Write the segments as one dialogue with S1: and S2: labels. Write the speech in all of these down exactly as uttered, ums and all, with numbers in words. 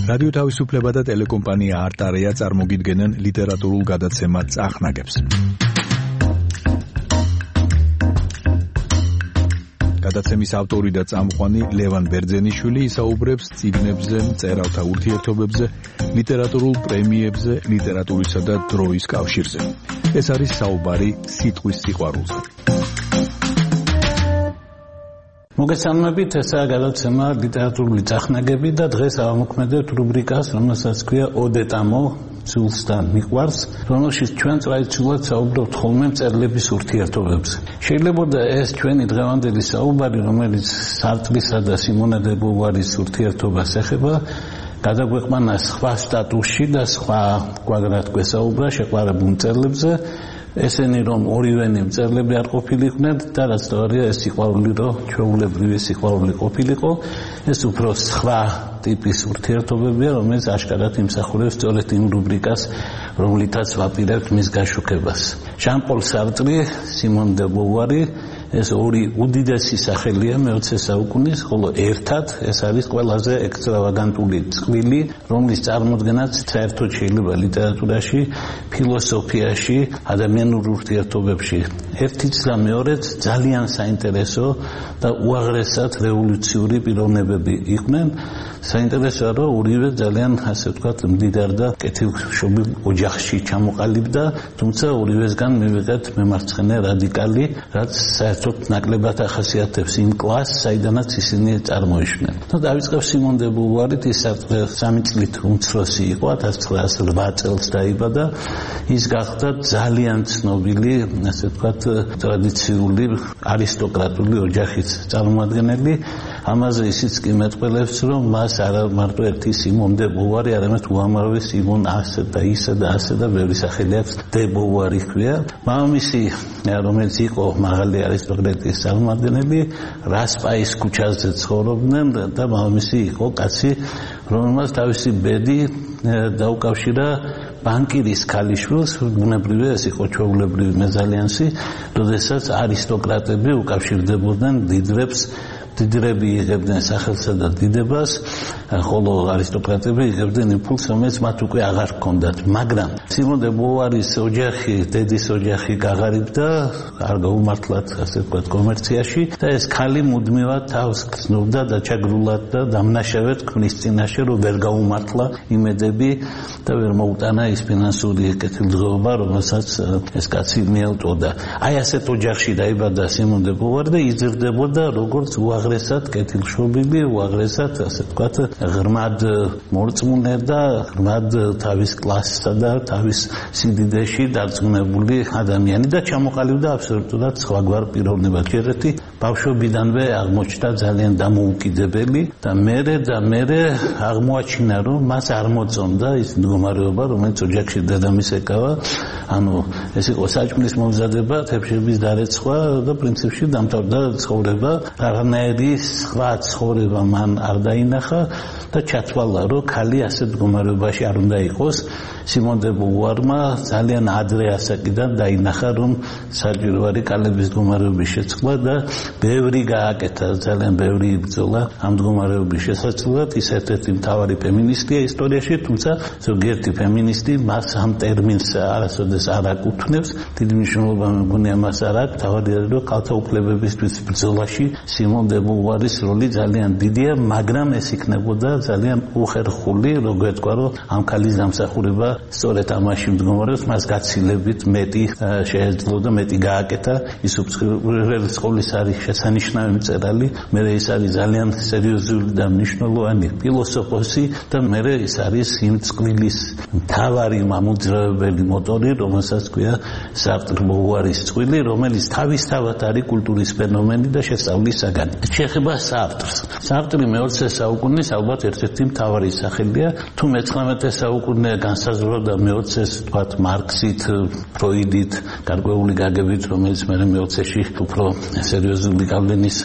S1: რადიო თავისუფლება და ტელეკომპანია არტარია წარმოგიდგენენ ლიტერატურულ გადაცემა წახნაგებს. გადაცემის ავტორი და წამყვანი ლევან ბერძენიშვილი ისაუბრებს წიგნებზე, მწერალთა ურთიერთობებზე, ლიტერატურულ პრემიებზე, ლიტერატურისა და დროის კავშირზე. ეს არის საუბარი სიტყვის სიყვარულზე.
S2: მოგესალმებით, ესაა გადაცემა ლიტერატურული წახნაგები და დღეს ავამოქმედებთ რუბრიკას, რომელსაც ქვია ოდეტამო ცულს და მიყვარს, რომელშიც ჩვენ ტრადიციულად საუბრობთ ხოლმე მწერლების ურთიერთობებზე. შეიძლება ეს ჩვენი დღევანდელი საუბარი, რომელიც სარტრისა და სიმონა დე ბოვუარის ურთიერთობას ეხება, გადაგვეყვანა სხვა სტატუსში და სხვა გვაგრად გვესაუბრა შეყვარებულ მწერლებზე. ესენი რომ ორივენი მწერლები არ ყოფილიყვნენ და რაც თავია ეს სიყვარული რომ ჩვეულებრივი სიყვარული ყოფილიყო, ეს უფრო სხვა ტიპის ურთიერთობებია, რომელიც აშკარად იმსახურებს სწორედ იმ რუბრიკას, რომლითაც ვაპირებთ მის გაშუქებას. ჟან-პოლ სარტრი, სიმონ დე ბოვუარი, ეს ორი უდიდესი სახელია მეოცე საუკუნის, ხოლო ერთად ეს არის ყველაზე ექსტრავაგანტული წყვილი, რომლის წარმოდგენაც საერთოდ შეიძლება ლიტერატურაში, ფილოსოფიაში, ადამიანურ ურთიერთობებში. ერთიც და მეორეც ძალიან საინტერესო და უაღრესად რევოლუციური პიროვნებები იყვნენ. საინტერესოა, რომ ორივე ძალიან, ასე ვთქვათ, მდიდარ და კეთილშობილ ოჯახში ჩამოყალიბდა, თუმცა ორივესგან მივიღეთ მემარცხენე რადიკალი, რაც საერთოდ ნაკლებად ახასიათებს იმ კლასს, საიდანაც ისინი წარმოიშვნენ. და დავიწყებ სიმონ დე ბოვუარით, ის სამი წლით უმცროსი იყო, ათას ცხრაასი რვა წელს დაიბადა. ის გახდა ძალიან ცნობილი, ასე ვთქვათ, ტრადიციული არისტოკრატული ოჯახის წარმოადგენელი. ამაზე ისიც კი მეტყველებს, რომ მას არა მარტო ერთი სიმონ დე ბოვუარი, არამედ უამრავი სიმონ ასე და ისე და ასე და ბევრი სახელი აქვს დე ბოვუარი ჰქვია. მამამისი, რომელიც იყო მაღალი არისტოკრატიის წარმოადგენელი, რასპაის ქუჩაზე ცხოვრობდნენ და მამამისი იყო კაცი, რომელმაც თავისი ბედი დაუკავშირა ბანკირის ქალიშვილს, ბუნებრივია ეს იყო ჩვეულებრივი მეზალიანსი, როდესაც არისტოკრატები უკავშირდებოდნენ დიდრებს, დიდრები იღებდნენ სახელსა და დიდებას, ხოლო არისტოკრატები იღებდნენ იმპულსს, რომელიც მათ უკვე აღარ ჰქონდათ. მაგრამ სიმონ დე ბოვუარის ოჯახი, დედის ოჯახი გაღარიბდა, არ გაუმართლათ, ასე ვთქვათ, კომერციაში და ეს ქალი მუდმივად თავს გრძნობდა და ჩაგრულად და დამნაშავედ ქმნის წინაშე, რომ ვერ გაუმართლა იმედები და ვერ მოუტანა ის ფინანსური კეთილდღეობა, რომელსაც ეს კაცი მიელტოდა. აი ასეთ ოჯახში დაიბადა სიმონ დე ბოვუარი და იზრდებოდა როგორც უაღრესად კეთილშობილი, უაღრესად, ასე ვთქვათ, ღრმად მორწმუნე და ღრმად თავის კლასსა და თავის სიდიდეში დარწმუნებული ადამიანი და ჩამოყალიბდა აბსოლუტურად სხვაგვარ პიროვნებად. ერთ-ერთი ბავშვობიდანვე აღმოჩნდა ძალიან დამოუკიდებელი და მერე და მერე აღმოაჩინა, რომ მას არ მოწონდა ის მდგომარეობა, რომელიც ოჯახში დედამის ეკავა. ანუ ეს იყო საჭმლის მომზადება, თევზების დარეცხვა და პრინციპში დამთავრდა ცხოვრება. არანაირი სხვა ცხოვრება მან არ დაინახა და ჩათვალა, რომ ქალი ასეთ მდგომარეობაში არ უნდა იყოს. სიმონ დე ბოვუარმა ძალიან ადრე ასაკიდან დაინახა, რომ საჭირო არის ქალების მდგომარეობის შეცვლა და ბევრი გააკეთა, ძალიან ბევრი იბრძოლა ამ მდგომარეობის შესაძლებლად. ის ერთ-ერთი მთავარი ფემინისტია ისტორიაში, თუმცა ზოგიერთი ფემინისტი მას ამ ტერმინს არასოდეს არ აკუთვნებს. დიდი მნიშვნელობა მეგონია მას არ აქვს. თავი არის, რომ ქალთა უფლებებისთვის ბრძოლაში სიმონ დე ბოვუარის როლი ძალიან დიდია, მაგრამ ეს იქნებოდა ძალიან უხერხული, როგორ თქვა, რომ ამ ქალის დამსახურება სწორედ ამაში მდგომარეობს, მას გაცილებით მეტი შეეძლო და მეტი გააკეთა. ის უცხოელი სკოლის არის შესანიშნავი მწერალი, მერე ის არის ძალიან სერიოზული და მნიშვნელოვანი ფილოსოფოსი და მერე ის არის იმ წყვილის მთავარი მამოძრავებელი მოტორი, რომელსაც ქვია სარტრი ბოვუარის წყვილი, რომელიც თავისთავად არის კულტურის ფენომენი და შესწავლის საგანი. შეეხება სარტრს. სარტრი მეოცე საუკუნის ალბათ ერთ-ერთი მთავარი სახელია, თუ მეცხრამეტე საუკუნე განსაზღვრავდა მეოცეს, თქვათ, მარქსით, ფროიდით, გარკვეული გაგებით, რომელიც მე მეოცეში უფრო სერიოზული გავლენის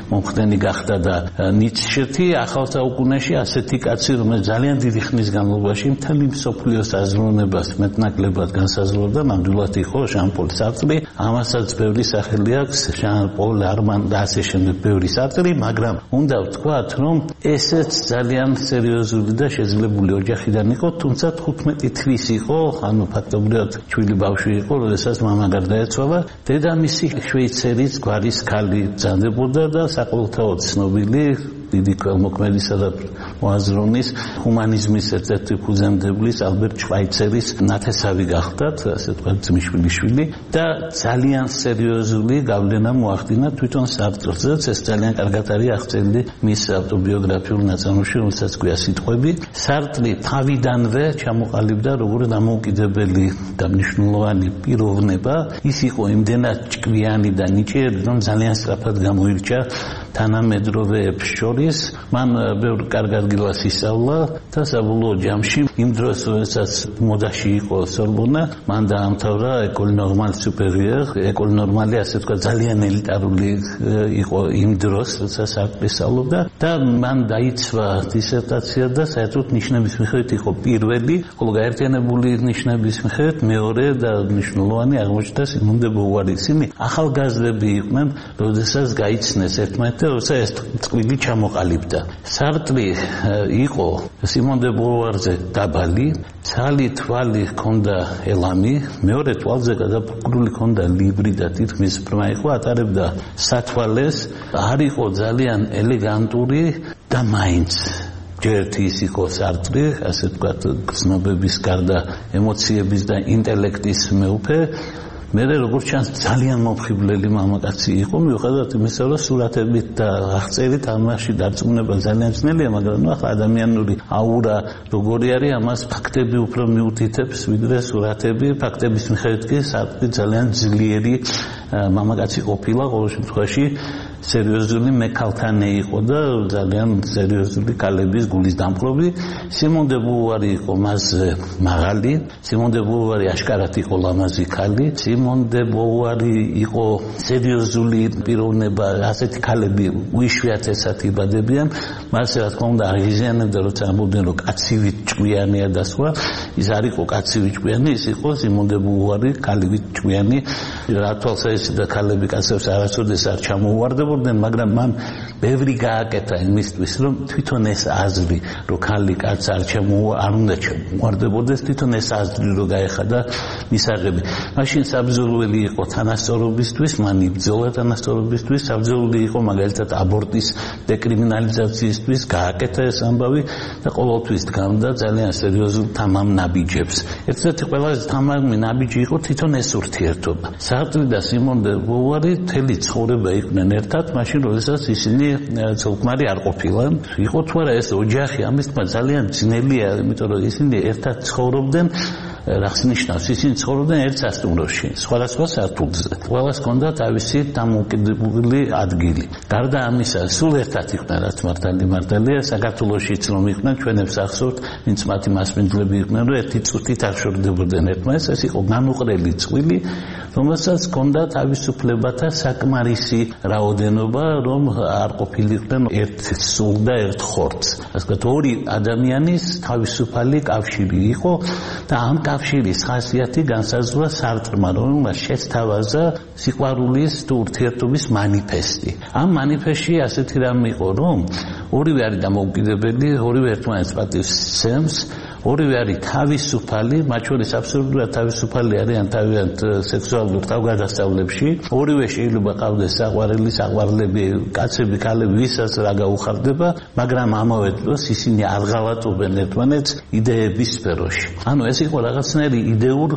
S2: მომხდენი გახდა და ნიცშეთი ახალ საუკუნეში ასეთი კაცი, რომელიც ძალიან დიდი ხნის განმავლობაში მთელი მსოფლიოს აზროვნებას მეტნაკლებად განსაზღვრავდა, ნამდვილად იყო ჟან-პოლ სარტრი. ამასაც ბევრი სახელი აქვს, ჟან-პოლ არმან და ასე შემდეგ ბევრი სარტრი, მაგრამ უნდა ვთქვათ, რომ ესეც ძალიან სერიოზული და შეძლებული ოჯახიდან იყო, თუმცა თხუთმეტი თვის იყო, ანუ ფაქტობრივად ჩვილი ბავშვი იყო, როდესაც მამა გარდაეცვალა. დედამისი შვეიცერიის გვარის ქალი ბრძანდებოდა და საყოველთაოდ ცნობილი დიდი ქველმოქმედისა და მოაზროვნის ჰუმანიზმის ერთ-ერთი ფუძემდებლის ალბერტ შვაიცერის ნათესავი გახდათ, ასე ვთქვათ, ძმისშვილიშვილი და ძალიან სერიოზული გავლენა მოახდინა თვითონ სარტრზეც. ეს ძალიან კარგად არის აღწერილი მის ავტობიოგრაფიულ ნაწარმოებში, რომელსაც ქვია სიტყვები. სარტრი თავიდანვე ჩამოყალიბდა როგორც დამოუკიდებელი და მნიშვნელოვანი პიროვნება. ის იყო იმდენად ჭკვიანი და ნიჭიერი, რომ ძალიან სწრაფად გამოირჩა თანამედროვეებს შორის. მან ბევრ კარგ ადგილას ისწავლა და საბოლოო ჯამში იმ დროს, როდესაც მოდაში იყო სორბონა, მან დაამთავრა ეკოლ ნორმალ სუპერიორ. ეკოლ ნორმალი, ასე ვთქვათ, ძალიან ელიტარული იყო იმ დროს, როდესაც სარტრი სწავლობდა და მან დაიცვა დისერტაცია და საერთოდ ნიშნების მიხედვით იყო პირველი, ხოლო გაერთიანებული ნიშნების მიხედვით მეორე და მნიშვნელოვანი აღმოჩნდა სიმონ დე ბოვუარი. ისინი ახალგაზრდები იყვნენ, როდესაც გაიცნეს ერთმანეთს, როცა ეს წყვილი ჩამოყალიბდა. სარტრი იყო სიმონ დე ბოვუარზე დაბალი, ცალი თვალი ჰქონდა ელამი, მეორე თვალზე გადაფუქრული ჰქონდა ლიბრი და თითქმის ბრმა იყო, ატარებდა სათვალეს, არ იყო ძალიან ელეგანტური და მაინც ჯერთ ის იყო სარტრი, ასე ვთქვათ, გრძნობების გარდა ემოციების და ინტელექტის მეუფე. მე როგორც ჩანს ძალიან მომხიბვლელი მამაკაცი იყო, მიუხედავად იმისა, რომ სურათებით და აღწერით ამაში დარწმუნება ძალიან ძნელია, მაგრამ ნუ ახლა ადამიანური აურა როგორი არის, ამას ფაქტები უფრო მიუთითებს, ვიდრე სურათები. ფაქტების მიხედვით კი სარტრი ძალიან ძლიერი მამაკაცი ყოფილა, ყოველ შემთხვევაში სერიოზული მექალთანე იყო და ძალიან სერიოზული კალების გულის დამპყრობი. სიმონ დე ბოვუარი იყო მასზე მაღალი, სიმონ დე ბოვუარი აშკარად იყო ლამაზი ქალი, სიმონ დე ბოვუარი იყო სერიოზული პიროვნება, ასეთი ქალები უიშვიათესად იბადებიან. მასე რა თქმა უნდა აღიზიანებდა, როცა ამბობდნენ, რომ კაცივი ჭკვიანია და სხვა. ის არ იყო კაცივი ჭკვიანი, ის იყო სიმონ დე ბოვუარი ქალივი ჭკვიანი. რა თვალსაჩინო და ქალები კაცებს არასოდეს არ ჩამოუვარდებოდნენ, მაგრამ მან ბევრი გააკეთა იმისთვის, რომ თვითონ ეს აზრი, რომ ქალი კაცს არ ჩამოუვა, არ უნდა ჩამოუვარდებოდეს, თვითონ ეს აზრი რო გაეხადა მისაღები. მაშინ საბრძოლველი იყო თანასწორობისთვის, მან იბრძოლა თანასწორობისთვის, საბრძოლველი იყო მაგალითად აბორტის დეკრიმინალიზაციისთვის, გააკეთა ეს ამბავი და ყოველთვის დგამდა ძალიან სერიოზულ თამამ ნაბიჯებს. ერთ-ერთი ყველაზე თამამი ნაბიჯი იყო თვითონ ეს ურთიერთობა. სარტრი და სიმონ დე ბოვუარი მთელი ცხოვრება იყვნენ ერთად, მაშინ როდესაც ისინი ცოლ-ქმარი არ ყოფილან. იყო თუ არა ეს ოჯახი, ამის თქმა ძალიან ძნელია, იმიტომ რომ ისინი ერთად ცხოვრობდნენ. რას ნიშნავს, ისინი ცხოვრობდნენ ერთ სასტუმროში, სხვადასხვა სართულზე. ყველას ჰქონდა თავისი დამოუკიდებელი ადგილი. გარდა ამისა, სულ ერთად იყვნენ, რაც მართალი მართალია, საქართველოშიც რომ იყვნენ, ჩვენებს ახსოვთ, ვინც მათი მასპინძლები იყვნენ, რომ ერთი წუთით არ შორდებოდნენ ერთმანეთს. ეს იყო განუყრელი წყვილი, რომელსაც ჰქონდა თავისუფლებათა საკმარისი რაოდენობა, რომ არ ყოფილიყვნენ ერთ სულ და ერთ ხორცს. ასე ვთქვათ, ორი ადამიანის თავისუფალი კავშირი იყო და ამ კავშირის ხასიათი განსაზღვრა სარტრმა, რომელმაც შესთავაზა სიყვარულის თუ ურთიერთობის მანიფესტი. ამ მანიფესტში ასეთი რამე იყო, რომ ორივე არის დამოუკიდებელი, ორივე ერთმანეთს პატივს სცემს, ორივე არის თავისუფალი, მათ შორის აბსოლუტურად თავისუფალი არიან თავიანთ სექსუალურ თავგადასავლებში. ორივე შეიძლება ყავდეს საყვარელი, საყვარლები, კაცები, ქალები, ვისაც რა გაუხარდება, მაგრამ ამავე დროს ისინი არ ღალატობენ ერთმანეთს იდეების სფეროში. ანუ ეს იყო რაღაცნაირი იდეურ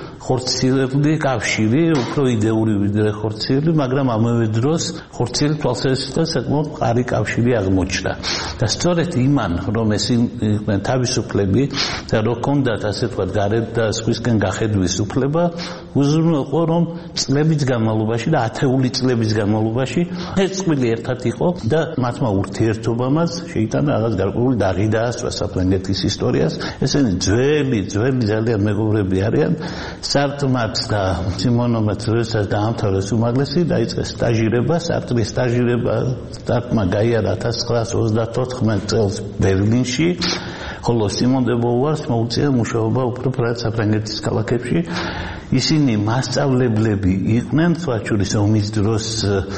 S2: ხორციელი კავშირი, უფრო იდეური ვიდრე ხორციელი, მაგრამ ამავე დროს ხორციელი თვალსაჩინო საკმაოდ მყარი კავშირი აღმოჩნდა. და სწორედ იმან, რომ ეს იყვნენ თავისუფლები და რო ჰქონდათ ასე ვთქვათ გარეთ და სხვისკენ გახედვის უფლება, უზრუნველყო, რომ წლების განმავლობაში და ათეული წლების განმავლობაში ეს წყვილი ერთად იყო და მათმა ურთიერთობამაც შეიტანა რაღაც გარკვეული დაღი დაასწვა საფრანგეთის ისტორიას. ესენი ძველი, ძველი ძალიან მეგობრები არიან. სარტმაც და სიმონომაც როდესაც დაამთავრეს უმაღლესი, დაიწყეს სტაჟირება, სარტრის სტაჟირება სარტმა გაიარა ათას ცხრაას ოცდათოთხმეტ წელს ბერლინში, ხოლო სიმონ დე ბოვუარს მოუწია მუშაობა უფრო ფრად საფრანგეთის ქალაქებში. ისინი მასწავლებლები იყვნენ, სხვა შორის ომის დროს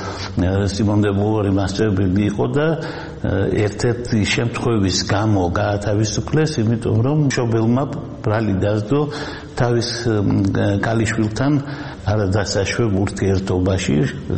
S2: სიმონ დე ბოვუარი მასწავლებელი იყო და ერთ-ერთი შემთხვევის გამო გაათავისუფლეს, იმიტომ რომ მშობელმა ბრალი დასდო თავის ქალიშვილთან არადასაშვებ ურთიერთობაში,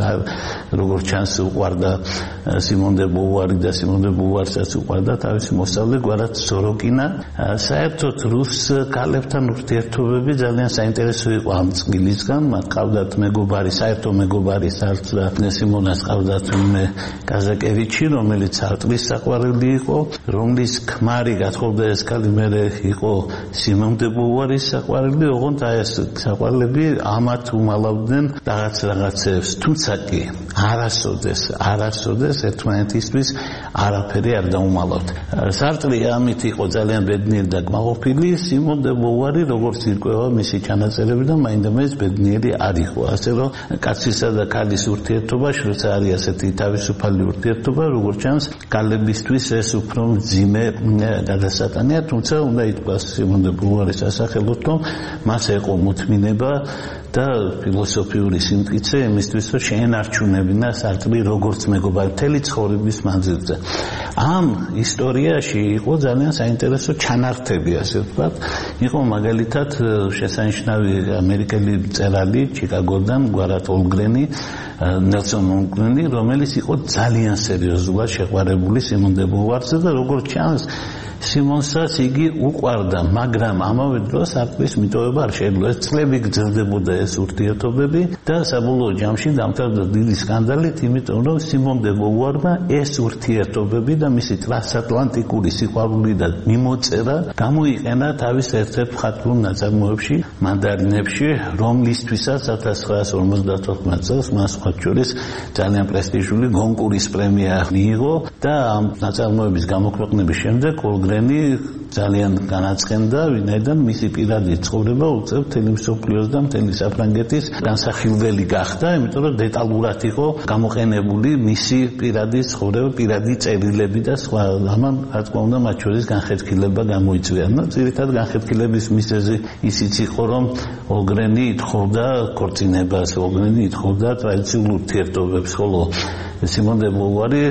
S2: როგორც ჩანს უყვარდა სიმონ დე ბოვუარი და სიმონ დე ბოვუარსაც უყვარდა თავისი მოსწავლე გვარად სოროკინა. საერთოდ რუს ქალებთან ურთიერთობები ძალიან საინტერესო იყო ამ წილისგან, მათ ყავდათ მეგობარი, საერთო მეგობარი სარტ და სიმონას ყავდათ მე კაზაკევიჩი, რომელიც სარტრის საყვარელი იყო, რომლის ქმარი გათხოვდა ეს ქალი მერე იყო სიმონ დე ბოვუარის საყვარელი, ოღონდ აი ეს საყვარლები ამათ უმალავდნენ რაღაც რაღაცებს, თუმცა კი არასოდეს, არასოდეს ერთმანეთისთვის არაფერი არ დაუმალავთ. სარტრი ამით იყო ძალიან ბედნიერი და კმაყოფილი, სიმონ დე ბოვუარი როგორც ირკვევა მისი ჩანაწერები და მაინდამაინც ბედნიერი არ იყო. ასე რომ კაცისა და ქალის ურთიერთობაში, როცა არის ასეთი თავისუფალი ურთიერთობა, როგორც ჩანს, ქალებისთვის ეს უფრო მძიმე გადასატანია, თუმცა უნდა ითქვას სიმონ დე ბოვუარის სასახელოდ, რომ მას ეყო მოთმინება და ფილოსოფიური სიმტკიცე იმისთვის, რომ შეენარჩუნებინა სარტრი როგორც მეგობარი მთელი ცხოვრების მანძილზე. ამ ისტორიაში იყო ძალიან საინტერესო ჩანართები, ასე ვთქვათ. იყო მაგალითად შესანიშნავი ამერიკელი მწერალი ჩიკაგოდან გვარად ოლგრენი, ნელსონ ოლგრენი, რომელიც იყო ძალიან სერიოზულად შეყვარებული სიმონ დე ბოვუარზე და როგორც ჩანს სიმონსაც იგი უყვარდა, მაგრამ ამავე დროს სარტრის მიტოვება არ შეეძლო. ეს წლები გრძელდებოდა ეს ურთიერთობები და საბოლოო ჯამში დამთავრდა დიდი სკანდალით, იმიტომ რომ სიმონ დე ბოვუარმა ეს ურთიერთობები და მისი ტრანსატლანტიკური სიყვარული და მიმოწერა გამოიყენა თავის ერთ-ერთ მხატვრულ ნაწარმოებში, მანდარინებში, რომლისთვისაც ათას ცხრაას ორმოცდათოთხმეტ წელს მას სხვა შორის ძალიან პრესტიჟული გონკურის პრემია მიიღო და ამ ნაწარმოების გამოქვეყნების შემდეგ ოლგრენი ძალიან განაცხენდა, ვინაიდან მისი პირადი ცხოვრება უწევ მთელი მსოფლიოს და მთელი საფრანგეთის განსახილველი გახდა, იმიტომ რომ დეტალურად იყო გამოყენებული მისი პირადი ცხოვრება, პირადი წერილები და სხვა. ამან რა თქმა უნდა მათ შორის განხეთქილება გამოიწვია. ნუ ძირითადად განხეთქილების მიზეზი ისიც იყო, რომ ოლგრენი ითხოვდა ქორწინებას, ოლგრენი ითხოვდა ტრადიციულ ურთიერთობებს, ხოლო სიმონ დე ბოვუარი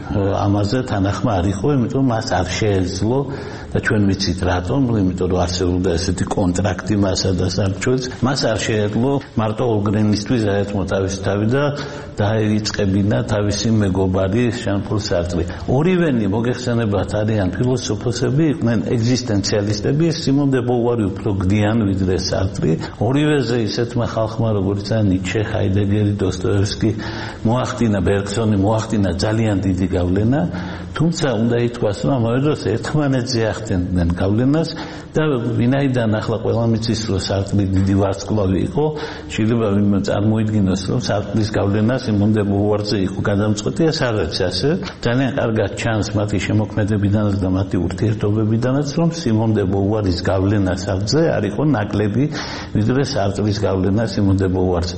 S2: ამაზე თანახმა არ იყო, იმიტომ მას არ შეეძლო და ჩვენ ვიცით რატომ, იმიტომ რომ არსებობდა ესეთი კონტრაქტი მასა და სარჩოს, მას არ შეეძლო მარტო ოლგრენისთვის დაეთმო თავისი თავი და დაეწყებინა თავისი მეგობარი ჟან-პოლ სარტრი. ორივენი მოგეხსენებათ არიან ფილოსოფოსები, იყვნენ ეგზისტენციალისტები, სიმონ დე ბოვუარი უფრო გდიან ვიდრე სარტრი. ორივეზე ისეთმა ხალხმა, როგორც ნიჩე, ჰაიდეგერი, დოსტოევსკი მოახდინა ბერგსონი მოახდინა ძალიან დიდი გავლენა, თუმცა უნდა ითქვას, რომ ამავე დროს ერთმანეთზე ახდენდნენ გავლენას და ვინაიდან ახლა ყველა მიცის, რომ სარტრი დიდი ვარსკვლავი იყო, შეიძლება ვინმე წარმოიდგინოს, რომ სარტრის გავლენა სიმონ დე ბოვუარზე იყო გადამწყვეტი, ეს არ არის ასე. ძალიან კარგად ჩანს მათი შემოქმედებიდანაც და მათი ურთიერთობებიდანაც, რომ სიმონ დე ბოვუარის გავლენა სარტზე არ იყო ნაკლები, ვიდრე სარტრის გავლენა სიმონ დე ბოვუარზე.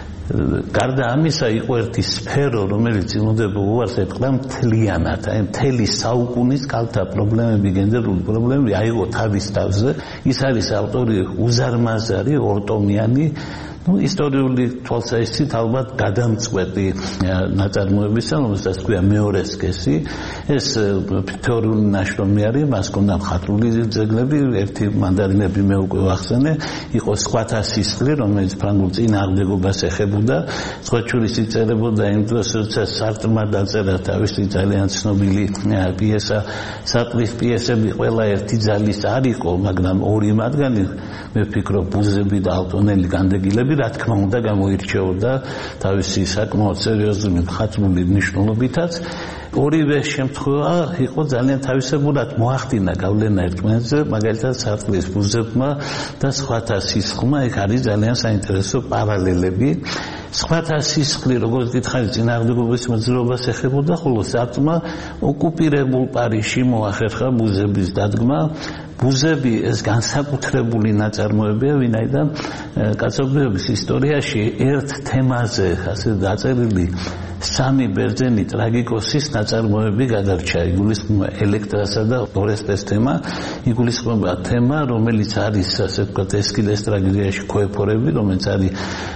S2: გარდა ამისა იყო ერთი სფერო, რომელიც სიმონ დე ბოვუარს ეთყდა მთლიანად, აი მთელი საუკუნის ქალთა პრობლემები, გენდერული პრობლემები აიღო თავის თავზე. ის არის ავტორი უზარმაზარი, ორტომიანი, ну ისტორიული თვალსაჩინით ალბათ გადამწყვეტი ნაწარმოებისა, რომელსაც ქვია მეორე სქესი. ეს თეორიული ნაშრომი არის, მას ჰქონდა მხატვრული ძეგლები, ერთი მანდარინები მე უკვე ვახსენე, იყო სხვათა სისხლი, რომელიც ფრანგულ წინააღმდეგობას ეხებოდა, სხვა შორის იწერებოდა იმ დროს, როცა სარტრმა დაწერა თავისი ძალიან ცნობილი პიესა, სარტრის პიესები ყველა ერთი ძალის არ იყო, მაგრამ ორი მათგანი მე ვფიქრობ ბუზები და ალტონელი განდეგილები რა თქმა უნდა გამოირჩეოდა თავისი საკმაოდ სერიოზული მხატვრული მნიშვნელობითაც. ორივე შემთხვევა იყო ძალიან თავისებურად მოახდინა გავლენა ერთმანეთზე, მაგალითად სარტრის ბუზებმა და სხვათა სისხლმა, იქ არის ძალიან საინტერესო პარალელები. სხვათა სისხლი, როგორც გითხარით, წინააღმდეგობის მოძრაობას ეხებოდა, ხოლო სარტმა ოკუპირებულ პარიზში მოახერხა ბუზების დადგმა ბუზები ეს განსაკუთრებული ნაწარმოებია, ვინაიდან კაცობრიობის ისტორიაში ერთ თემაზე ასე დაწერილი სამი ბერძენი ტრაგიკოსის ნაწარმოები გადარჩა. იგულისხმება ელექტრასა და ორესტეს თემა, იგულისხმება თემა, რომელიც არის ასე ვთქვათ ესქილეს ტრაგედიაში ქოეფორები, რომელიც არის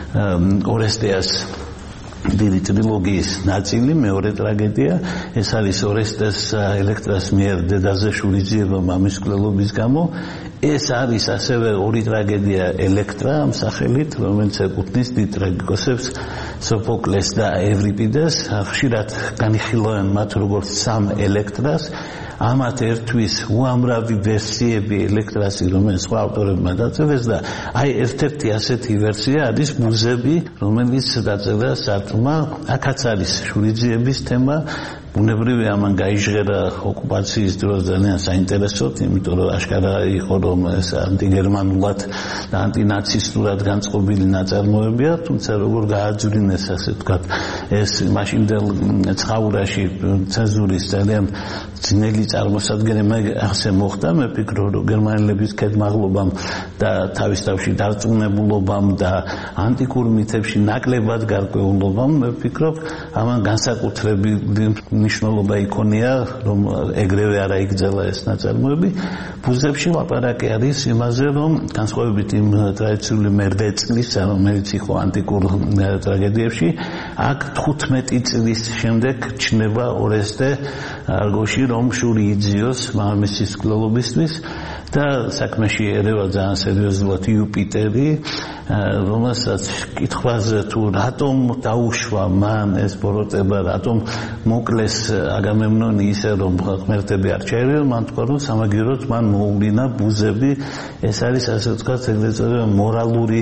S2: ორესტეას დიდი ტრილოგიის ნაწილი, მეორე ტრაგედია. ეს არის ორესტეს ელექტრას მიერ დედაზე შურიძიება მამის მკვლელობის გამო. ეს არის ასევე ორი ტრაგედია ელექტრა ამ სახელით, რომელიც ეკუთვნის დიდ ტრაგიკოსებს სოფოკლეს და ევრიპიდეს. ხშირად განიხილავენ მათ როგორც სამ ელექტრას. ამათ ერთვის უამრავი ვერსიები ელექტრასი, რომელიც სხვა ავტორებმა დაწერეს და აი ერთ-ერთი ასეთი ვერსია არის ბუზები, რომელიც დაწერა სარწმმა. აქაც არის შურიძიების თემა. ბუნებრივია ამან გაიჟღერა ოკუპაციის დროს ძალიან საინტერესოდ, იმიტომ რომ აშკარა იყო რომ ეს ანტიგერმანულად და ანტინაცისტურად განწყობილი ნაწარმოებია, თუმცა როგორ გააძვრინეს ასე ვთქვათ ეს მაშინდელ ცხაურაში ცენზურის ძალიან ძნელი წარმოსადგენე ასე მოხდა. მე ვფიქრობ რომ გერმანელების ქედმაღლობამ და თავის თავში დარწმუნებულობამ და ანტიკურ მითებში ნაკლებად გარკვეულობამ მე ვფიქრობ ამან განსაკუთრებული ნიშნულობა იქონია, რომ ეგრევე არა იგრძელა ეს ნაწარმოები. ბუზებში ლაპარაკი არის იმაზე, რომ განსხვავებით იმ ტრადიციული მერდე წლისა, რომელიც იყო ანტიკურ ტრაგედიებში, აქ თხუთმეტი წლის შემდეგ ჩნდება ორესტე არგოში, რომ შური იძიოს მამამისის მკვლელობისთვის და საქმეში ერევა ძალიან სერიოზულად იუპიტერი, რომელსაც კითხვაზე თუ რატომ დაუშვა მან ეს ბოროტება, რატომ მოკლეს აგამემნონი ისე რომ ღმერთები არ ჩაერევა, მან თქვა რომ სამაგიეროდ მან მოუვლინა ბუზები. ეს არის ასე ვთქვათ ეგრეთ წოდებული მორალური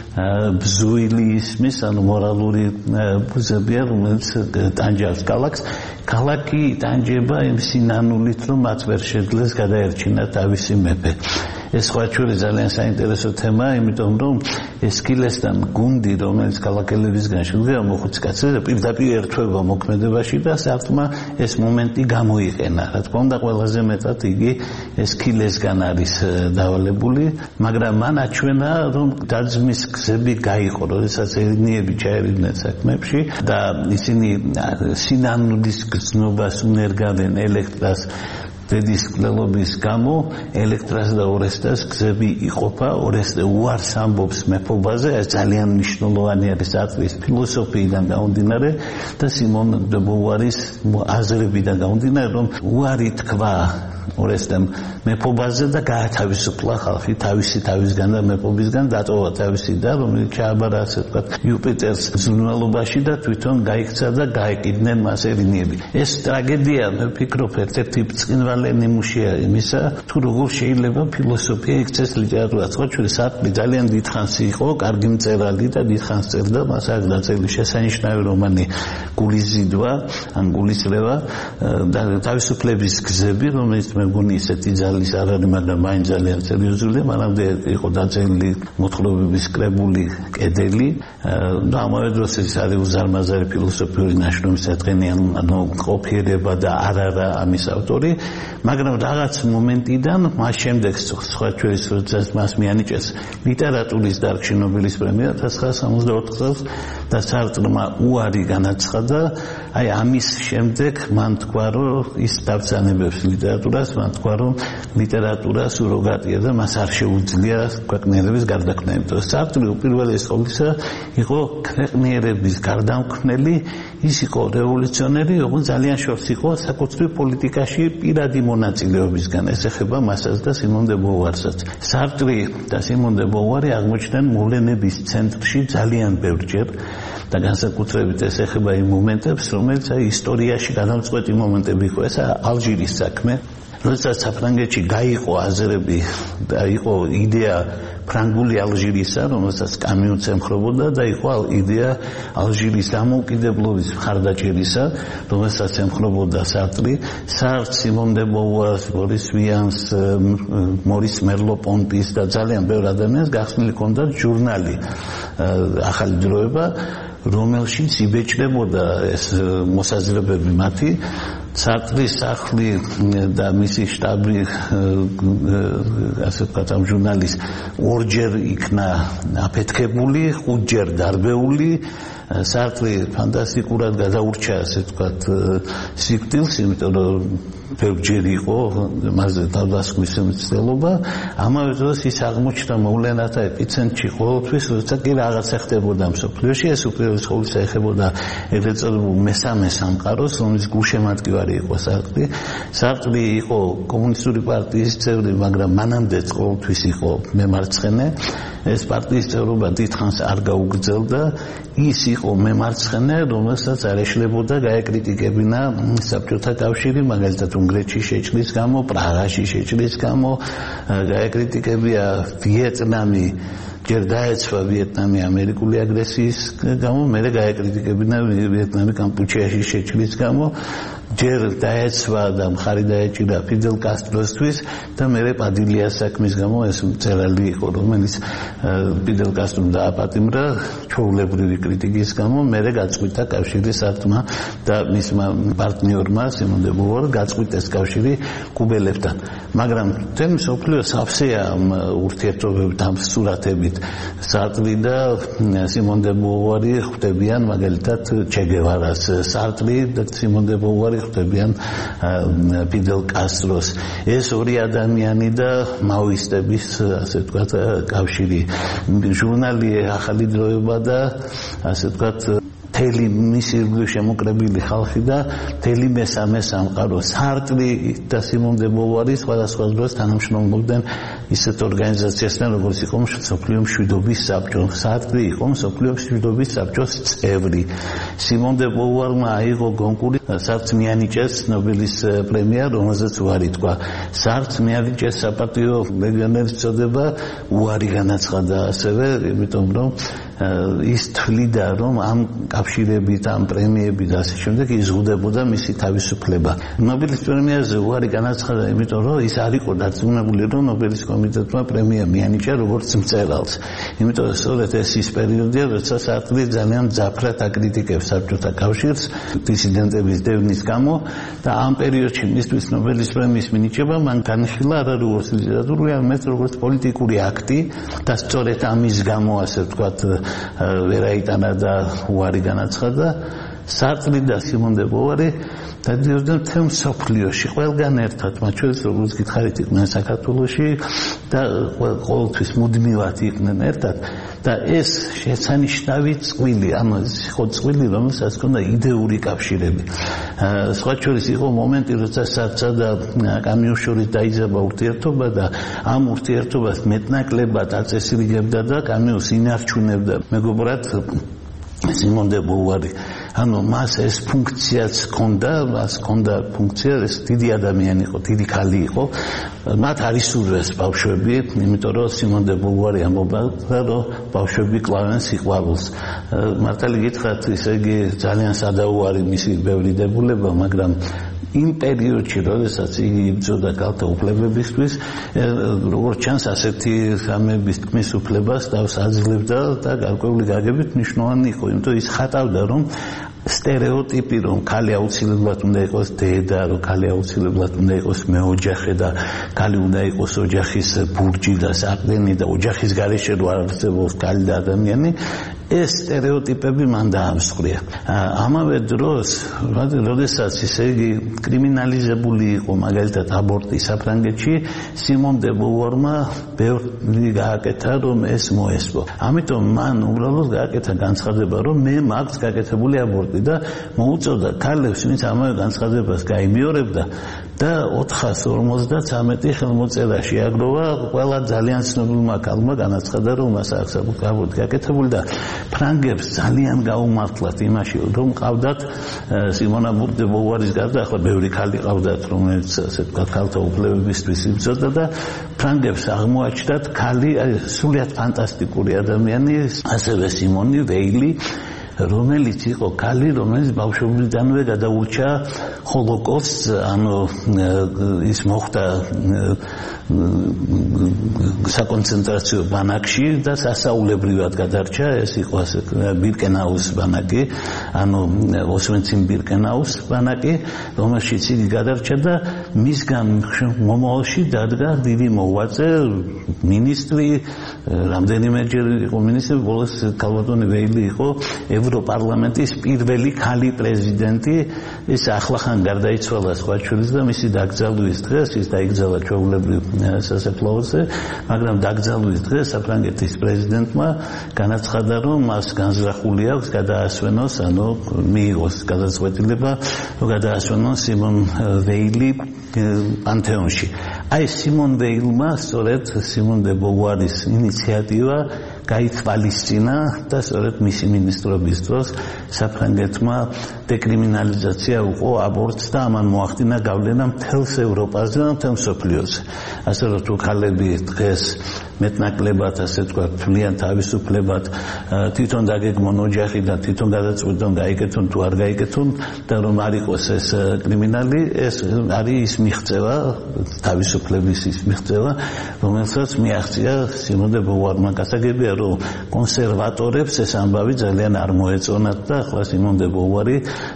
S2: ბზუილი ისმის, ანუ მორალური ბუზებია, რომელიც ტანჯავს ქალაქს. ქალაქი ტანჯება იმ სინანულით, რომ მათ ვერ შეძლეს გადაერჩინა თავისი მეფე. ეს სხვა ჩვენი ძალიან საინტერესო თემაა, იმიტომ რომ ესქილესთან გუნდი, რომელიც ქალაქელებისგან შედგება, მოხუცი კაცები პირდაპირ ერთვება მოქმედებაში და სარწმმა ეს მომენტი გამოიყენა. რა თქმა უნდა, ყველაზე მეტად იგი ესქილესგან არის დავალებული, მაგრამ მან აჩვენა, რომ დაძმის გზები გაიყო, როდესაც ერნიები ჩაერიდნენ საქმეებში და ისინი სინანულის გზნობას უნერგავენ ელექტრას დედის მკვლელობის გამო. ელექტრას და ორესტეს გზები იყოფა. ორესტე უარს ამბობს მეფობაზე, ეს ძალიან მნიშვნელოვანი არის აწლის ფილოსოფიიდან გამომდინარე და სიმონ დე ბოვუარის აზრებიდან გამომდინარე, რომ უარი თქვა ორესტემ მეფობაზე და გაათავისუფლა ხალხი თავისი თავისგან და მეფობისგან, დატოვა თავისი და რომელიც ჩააბარა ასე ვთქვათ იუპიტერს ზრუნველობაში და თვითონ გაიქცა და გაეკიდნენ მას ერნიები. ეს ტრაგედია მე ვფიქრობ ერთ-ერთი ბრწყინვალე ნიმუშია იმისა, თუ როგორ შეიძლება ფილოსოფია იქცეს ლიტერატურას. ხო ჩვენ სარტრი ძალიან დიდხანს იყო კარგი მწერალი და დიდხანს წერდა, მას აქვს დაწერილი შესანიშნავი რომანი გულის ზიდვა, ან გულისრევა და თავისუფლების გზები, რომელიც მე მგონი ისეთი ძალის არ არის, მაგრამ მაინც ძალიან სერიოზულია. მანამდე იყო დაწერილი მოთხრობების კრებული კედელი და ამავე დროს ეს არის უზარმაზარი ფილოსოფიური ნაშრომის საწყენიან ანუ ყოფიერება და არ არა ამის ავტორი, მაგრამ რაღაც მომენტიდან მას შემდეგ სხვა ჩვენის როდესაც მას მიანიჭეს ლიტერატურის დარგში ნობელის პრემია ოთხ ათას სამოცდაოთხ წელს და სარტრმა უარი განაცხადა. აი ამის შემდეგ მან თქვა, რომ ის დავწანებებს ლიტერატურას, მან თქვა, რომ ლიტერატურა სუროგატია და მას არ შეუძლია ქვეყნიერების გარდაქმნა. იმიტომ რომ სარტრი უპირველეს ყოვლისა იყო ქვეყნიერების გარდამქმნელი, ის იყო რევოლუციონერი, როგორც ძალიან შორს იყო საკუთრივ პოლიტიკაში პირადი მონაწილეობისგან. ეს ეხება მასაც და სიმონ დე ბოვუარსაც. სარტრი და სიმონ დე ბოვუარი აღმოჩნდნენ მოვლენების ცენტრში ძალიან ბევრჯერ და განსაკუთრებით ეს ეხება იმ მომენტებს, რომელიც აი ისტორიაში გადამწყვეტი მომენტები იყო. ეს ალჟირის საქმე, როდესაც საფრანგეთში გაიყო აზრები და იყო იდეა ფრანგული ალჟირისა, რომელსაც კამიუც ემხრობოდა და იყო იდეა ალჟირის დამოუკიდებლობის მხარდაჭერისა, რომელსაც ემხრობოდა სარტრი. სარტ, სიმონ დე ბოვუარს, ბორის ვიანს, მორის მერლო პონტის და ძალიან ბევრ ადამიანს გახსნილი ჰქონდათ ჟურნალი ახალი დროება, რომელშიც იბეჭდებოდა ეს მოსაზრებები მათი სარტრის სახლი და მისი შტაბი ასე ვთქვათ ამ ჟურნალის ორჯერ იქნა აფეთქებული, ხუთჯერ დარბეული სარტრი ფანტასტიკურად გადაურჩა ასე ვთქვათ სიკვდილს, იმიტომ რომ ბევრჯერ იყო მასზე თავდასხმის მცდელობა. ამავე დროს ის აღმოჩნდა მოვლენათა ეპიცენტრში ყოველთვის, როცა კი რაღაცა ხდებოდა მსოფლიოში, ეს უპირველეს ყოვლისა ეხებოდა ეგრეთ წოდებულ მესამე სამყაროს, რომლის გულშემატკივარი იყო სარტრი. სარტრი იყო კომუნისტური პარტიის წევრი, მაგრამ მანამდეც ყოველთვის იყო მემარცხენე. ეს პარტიის წევრობა დიდხანს არ გაუგრძელდა. ის იყო მემარცხენე, რომელსაც არ ეშლებოდა გაეკრიტიკებინა საბჭოთა კავშირი, მაგალითად უნგრეთში შეჭრის გამო, პრაღაში შეჭრის გამო, გაეკრიტიკებია ვიეტნამი, ჯერ დაეცვა ვიეტნამი ამერიკული აგრესიის გამო, მერე გაეკრიტიკებინა ვიეტნამი კამპუჩიაში შეჭრის გამო, ჯერ დაეცვა და მხარი დაეჭირა ფიდელ კასტროსთვის და მერე პადილიას საქმის გამო ეს მწერალი იყო, რომელიც ფიდელ კასტრომ დააპატიმრა ჩვეულებრივი კრიტიკის გამო, მერე გაწყვიტა კავშირი სარტმა და მისმა პარტნიორმა სიმონ დე ბოვუარმა გაწყვიტეს კავშირი კუბელებთან. მაგრამ თემ მსოფლიო სავსეა ურთიერთობებთან სურათებით სარტრი და სიმონ დე ბოვუარი ხვდებიან მაგალითად ჩე გევარას, სარტრი და სიმონ დე ბოვუარი ხვდებიან ფიდელ კასტროს. ეს ორი ადამიანი და მაოისტების ასე ვთქვათ კავშირი. ჟურნალი ახალი დროება და ასე ვთქვათ მთელი მისი ირგვლივ შემოკრებილი ხალხი და მთელი მესამე სამყარო. სარტრი და სიმონ დე ბოვუარი სხვადასხვა დროს თანამშრომლობდნენ ისეთ ორგანიზაციასთან, როგორც იყო მსოფლიო მშვიდობის საბჭო. სარტრი იყო მსოფლიო მშვიდობის საბჭოს წევრი. სიმონ დე ბოვუარმა აიღო გონკური, სარტს მიანიჭეს ნობელის პრემია, რომელზეც უარი თქვა. სარტს მიანიჭეს საპატიო ლეგიონერის წოდება, უარი განაცხადა ასევე, იმიტომ რომ ის თვლიდა, რომ ამ კავშირებით, ამ პრემიებით და ასე შემდეგ იზღუდებოდა მისი თავისუფლება. ნობელის პრემიაზე უარი განაცხადა, იმიტომ რომ ის არ იყო დარწმუნებული, რომ ნობელის კომიტეტმა პრემია მიანიჭა როგორც მწერალს. იმიტომ რომ სწორედ ეს ის პერიოდია, როცა სარტრი ძალიან მძაფრად აკრიტიკებს საბჭოთა კავშირს დისიდენტების დევნის გამო და ამ პერიოდში მისთვის ნობელის პრემიის მინიჭება მან განიხილა არა როგორც ლიტერატურული, არამედ როგორც პოლიტიკური აქტი და სწორედ ამის გამო ასე ვთქვათ ვერ აიტანა და უარი განაცხადა. სარტრი და სიმონ დე ბოვუარი დადიოდნენ მთელ მსოფლიოში, ყველგან ერთად, მათ შორის როგორც გითხარით იყვნენ საქართველოში და ყოველთვის მუდმივად იყვნენ ერთად და ეს შესანიშნავი წყვილი, ანუ ხო წყვილი, რომელსაც ჰქონდა იდეური კავშირები. სხვა შორის იყო მომენტი, როცა სარტსა და კამიუს შორის დაიძაბა ურთიერთობა და ამ ურთიერთობას მეტნაკლებად აწესრიგებდა და კამიუს ინარჩუნებდა მეგობრად სიმონ დე ბოვუარი. ანუ მას ეს ფუნქციაც ჰქონდა, მას ჰქონდა ფუნქცია, ეს დიდი ადამიანი იყო, დიდი ქალი იყო. მათ არ ისურვეს ბავშვები, იმიტომ რომ სიმონ დე ბოვუარი ამბობდა, რომ ბავშვები კლავენ სიყვარულს. მართალი გითხრათ, ისე იგი ძალიან სადაუარი მისი ბევრი დებულება, მაგრამ იმ პერიოდში, როდესაც იგი იბრძოდა ქალთა უფლებებისთვის, როგორც ჩანს, ასეთი სამების თქმის უფლებას თავს აძლევდა და გარკვეული გაგებით მნიშვნელოვანი იყო, იმიტომ ის ხატავდა, რომ სტერეოტიპი, რომ ქალი აუცილებლად უნდა იყოს დედა, რომ ქალი აუცილებლად უნდა იყოს მეოჯახე და ქალი უნდა იყოს ოჯახის ბურჯი და საყრდენი და ოჯახის გარეშე რო არ არსებობს ქალი და ადამიანი, ეს სტერეოტიპები მან დაამსხვრია. ამავე დროს, როდესაც ისე იგი კრიმინალიზებული იყო, მაგალითად აბორტი საფრანგეთში, სიმონ დე ბოვუარმა ბევრი გააკეთა, რომ ეს მოესწრო. ამიტომ მან უბრალოდ გააკეთა განცხადება, რომ მე მაქვს გაკეთებული აბორტი და მოუწოდა ქალებს, ვინც ამავე განცხადებას გაიმეორებდა და ოთხას ორმოცდათვრამეტი ხელმოწერა შეაგროვა. ყველა ძალიან ცნობილმა ქალმა განაცხადა, რომ მას აქვს აბორტი გაკეთებული და ფრანგებს ძალიან გაუმართლათ იმაში, რომ ყავდათ სიმონა დე ბოვუარის გარდა ახლა ბევრი ქალი ყავდათ, რომელიც ასე ვთქვათ ქალთა უფლებებისთვის იბრძოდა და ფრანგებს აღმოაჩნდათ ქალი სრულიად ფანტასტიკური ადამიანი, ასევე სიმონი ვეილი, რომელიც იყო ქალი, რომელიც ბავშვობიდანვე გადაურჩა ჰოლოკოსტს, ანუ ის მოხდა საკონცენტრაციო ბანაკში და სასაულებრივად გადარჩა, ეს იყო ბირკენაუს ბანაკი, ანუ ოსვენციმ ბირკენაუს ბანაკი, რომელშიც იგი გადარჩა და მისგან მომავალში დადგა დიდი მოღვაწე, მინისტრი, რამდენიმეჯერ იყო მინისტრი, ბოლოს ქალბატონი ვეილი იყო ევროპარლამენტის პირველი ქალი პრეზიდენტი, ის ახლახან გარდაიცვალა სხვა შორის და მისი დაკრძალვის დღეს ის დაიკრძალა ჩვეულებრივ სასაფლაოზე, მაგრამ დაკრძალვის დღეს საფრანგეთის პრეზიდენტმა განაცხადა, რომ მას განზრახული აქვს გადაასვენოს, ანუ მიიღოს გადაწყვეტილება, რომ გადაასვენოს სიმონ ვეილი პანთეონში. აი სიმონ ვეილმა სწორედ სიმონ დე ბოვუარის ინიციატივა გაითვალისწინა და სწორედ მისი მინისტრობის დროს საფრანგეთმა დეკრიმინალიზაცია უყო აბორტს და ამან მოახდინა გავლენა მთელს ევროპაზე და მთელ მსოფლიოზე. ასე რომ თუ ქალები დღეს მეტნაკლებად, ასე ვთქვათ, თვლიან თავისუფლებად, თვითონ დაგეგმონ ოჯახი და თვითონ გადაწყვეტონ გაიკეთონ თუ არ გაიკეთონ და რომ არ იყოს ეს კრიმინალი, ეს არის ის მიღწევა, თავისუფლების ის მიღწევა, რომელსაც მიაღწია სიმონ დე ბოვუარმა. გასაგებია, რომ კონსერვატორებს ეს ამბავი ძალიან არ მოეწონათ და ახლა სიმონ დე ბოვუარი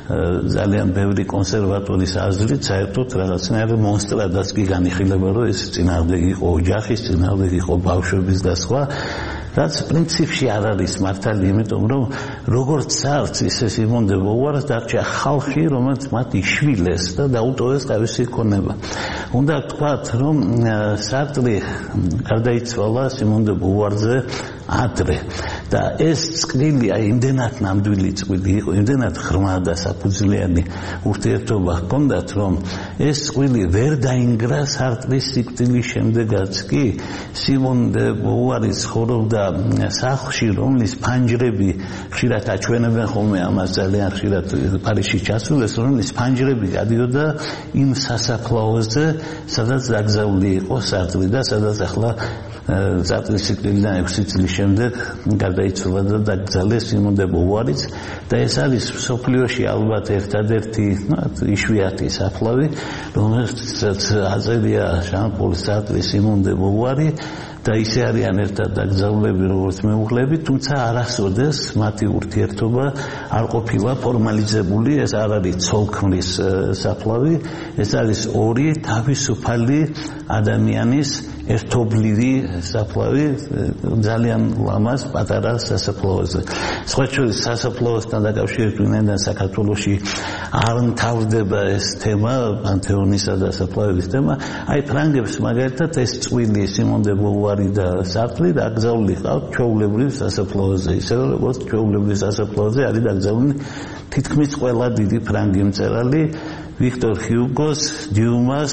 S2: ძალიან ბევრი კონსერვატორის აზრით საერთოდ რაღაცნაირ მონსტრადაც კი განიხილება, რომ ეს წინააღმდეგი იყო ოჯახის, წინააღმდეგი იყო ბავშვების და სხვა, რაც პრინციპში არ არის მართალი, იმიტომ რომ როგორც არც ისე სიმონ დე ბოვუარს დარჩა ხალხი, რომელიც მათ იშვილეს და დაუტოვეს თავისი ქონება. უნდა ვთქვათ, რომ სარტრი გარდაიცვალა სიმონ დე ბოვუარზე ადრე და ეს წყვილი, აი იმდენად ნამდვილი წყვილი იყო, იმდენად ღრმა და საფუძვლიანი ურთიერთობა ჰქონდათ, რომ ეს წყვილი ვერ დაინგრა სარტრის სიკვდილის შემდეგაც კი სიმონ დე ბოვუარი ცხოვრობდა სახლში, რომლის ფანჯრები ხშირად აჩვენებენ ხოლმე ამას ძალიან ხშირად პარიზში ჩასულეს, რომლის ფანჯრები გადიოდა იმ სასაფლაოზე, სადაც დაკრძალული იყო სარტრი და სადაც ახლა სარტრის სიკვდილიდან ექვსი წლის შემდეგ გარდაიცვალა და დაკრძალეს სიმონ დე ბოვუარიც და ეს არის მსოფლიოში ალბათ ერთადერთი იშვიათი საფლავი, რომელსაც აწერია ჟან პოლ სარტრი, სიმონ დე ბოვუარი და ისე არიან ერთად დაკრძალულები როგორც მეუღლები, თუმცა არასოდეს მათი ურთიერთობა არ ყოფილა ფორმალიზებული, ეს არ არის ცოლ-ქმრის საფლავი, ეს არის ორი თავისუფალი ადამიანის ერთობლივი საფლავი ძალიან ლამაზ პატარა სასაფლაოზე. სხვა შორის სასაფლაოსთან დაკავშირებით ვინაიდან საქართველოში არ მთავრდება ეს თემა, პანთეონისა და საფლავების თემა, აი ფრანგებს მაგალითად ეს წვილი სიმონ დე ბოვუარი და სარტრი დაკრძალული ყავთ ჩვეულებრივ სასაფლაოზე, ისე როგორც ჩვეულებრივ სასაფლაოზე არის დაკრძალული თითქმის ყველა დიდი ფრანგი მწერალი, ვიქტორ ჰიუგოს, დიუმას,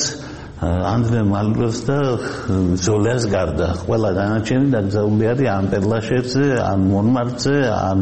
S2: ანდრე მალროს და ზოლას გარდა. ყველა დანარჩენი დაკრძალული არის ან პერლაშერზე, ან მონმარტზე, ან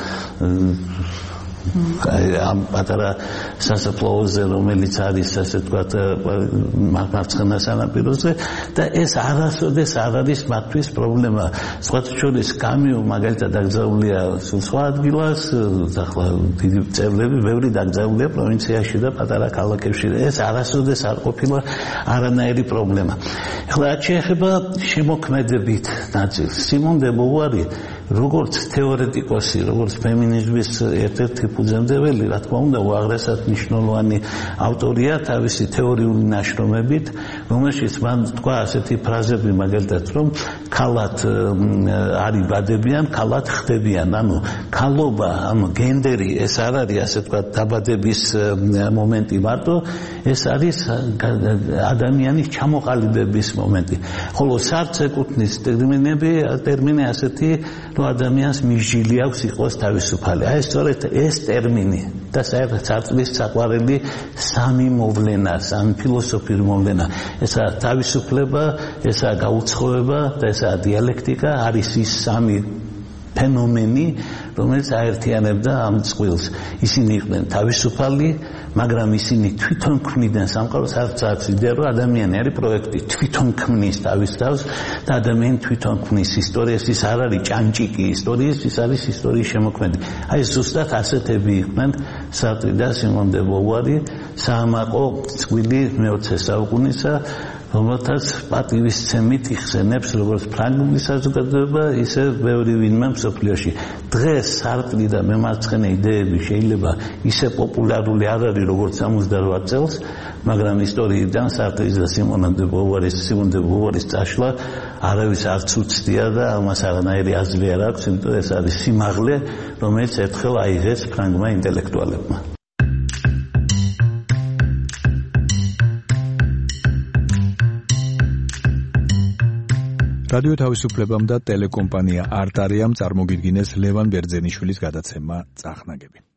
S2: ამ პატარა სასაფლაოზე, რომელიც არის ასე ვთქვათ მარცხენა სანაპიროზე და ეს არასოდეს არ არის მათთვის პრობლემა. სხვათა შორის კამიუ მაგალითად დაკრძალულია სხვა ადგილას, ახლა დიდი წევრები ბევრი დაკრძალულია პროვინციაში და პატარა ქალაქებში. ეს არასოდეს არ ყოფილა არანაირი პრობლემა. ახლა რაც შეეხება შემოქმედებით ნაწილს, სიმონ დე ბოვუარი როგორც თეორეტიკოსი, როგორც ფემინიზმის ერთ-ერთი ფუძემდებელი, რა თქმა უნდა, უაღრესად მნიშვნელოვანი ავტორია თავისი თეორიული ნაშრომებით, რომელშიც მან თქვა ასეთი ფრაზები, მაგალითად, რომ ქალად არ იბადებიან, ქალად ხდებიან. ანუ ქალობა, ანუ გენდერი, ეს არ არის, ასე ვთქვათ, დაბადების მომენტი მარტო, ეს არის ადამიანის ჩამოყალიბების მომენტი. ხოლო სარც ეკუთვნის ტერმინები, ტერმინი ასეთი, რომ ადამიანს მისჯილი აქვს იყოს თავისუფალი. აი სწორედ ეს ტერმინი და სარწმის საყვარელი სამი მოვლენა, სამი ფილოსოფიური მოვლენა. ესაა თავისუფლება, ესაა გაუცხოება და ესაა დიალექტიკა, არის ის სამი ფენომენი, რომელიც აერთიანებდა ამ წყვილს. ისინი იყვნენ თავისუფალი, მაგრამ ისინი თვითონ ქმნიდნენ სამყაროს, არც იდეა რომ ადამიანი არის პროექტი, თვითონ ქმნის თავის თავს და ადამიანი თვითონ ქმნის ისტორიას, ის არ არის ჭანჭიკი ისტორიის, ის არის ისტორიის შემოქმედი. აი ზუსტად ასეთები იყვნენ სარტრი და სიმონ დე ბოვუარი, საამაყო წყვილი მეოცე საუკუნისა, რომელთაც პატივისცემით იხსენებს როგორც ფრანგული საზოგადოება, ისე ბევრი ვინმე მსოფლიოში. დღეს სარტრი და მემარცხენე იდეები შეიძლება ისე პოპულარული არ არის, როგორც ორმოცდარვა წელს, მაგრამ ისტორიიდან სარტრის და სიმონ დე ბოვუარის, სიმონ დე ბოვუარის წაშლა არავის არც უცდია და ამას არანაირი აზრი არ აქვს, იმიტომ ეს არის სიმაღლე, რომელიც ერთხელ აიღეს ფრანგმა ინტელექტუალებმა.
S1: რადიო თავისუფლებამ და ტელეკომპანია არტარიამ წარმოგიდგინეს ლევან ბერძენიშვილის გადაცემა წახნაგები.